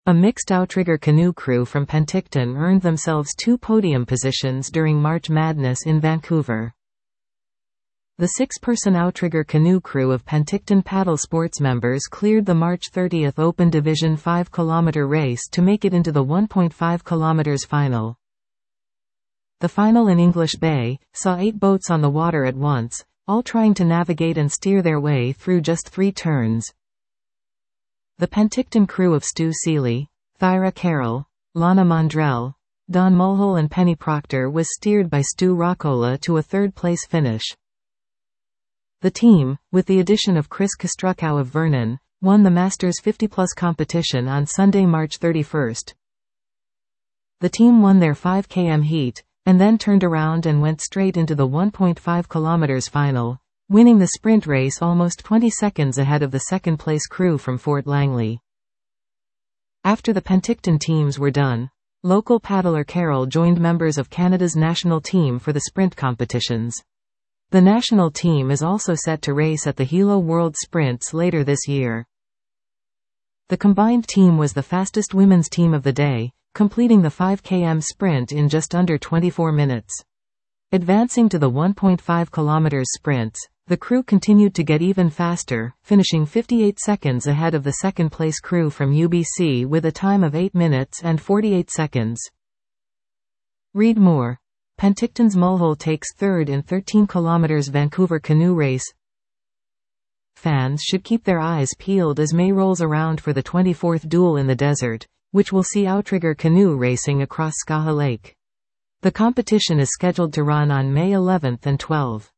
A mixed outrigger canoe crew from Penticton earned themselves 2 podium positions during March Madness in Vancouver. The 6-person outrigger canoe crew of Penticton Paddle Sports members cleared the March 30th Open Division 5 km race to make it into the 1.5 km final. The final in English Bay saw 8 boats on the water at once, all trying to navigate and steer their way through just 3 turns. The Penticton crew of Stu Seeley, Thyra Carroll, Lana Mondrell, Don Mulhall and Penny Proctor was steered by Stu Rockola to a 3rd-place finish. The team, with the addition of Chris Kostrukow of Vernon, won the Masters 50+ competition on Sunday, March 31st. The team won their 5 km heat, and then turned around and went straight into the 1.5 km final, winning the sprint race almost 20 seconds ahead of the 2nd-place crew from Fort Langley. After the Penticton teams were done, local paddler Carroll joined members of Canada's national team for the sprint competitions. The national team is also set to race at the Hilo World Sprints later this year. The combined team was the fastest women's team of the day, completing the 5 km sprint in just under 24 minutes. Advancing to the 1.5 km sprints, the crew continued to get even faster, finishing 58 seconds ahead of the 2nd-place crew from UBC with a time of 8 minutes and 48 seconds. Read more. Penticton's Mulhall takes 3rd in 13 km Vancouver canoe race. Fans should keep their eyes peeled as May rolls around for the 24th Duel in the Desert, which will see outrigger canoe racing across Skaha Lake. The competition is scheduled to run on May 11th and 12th.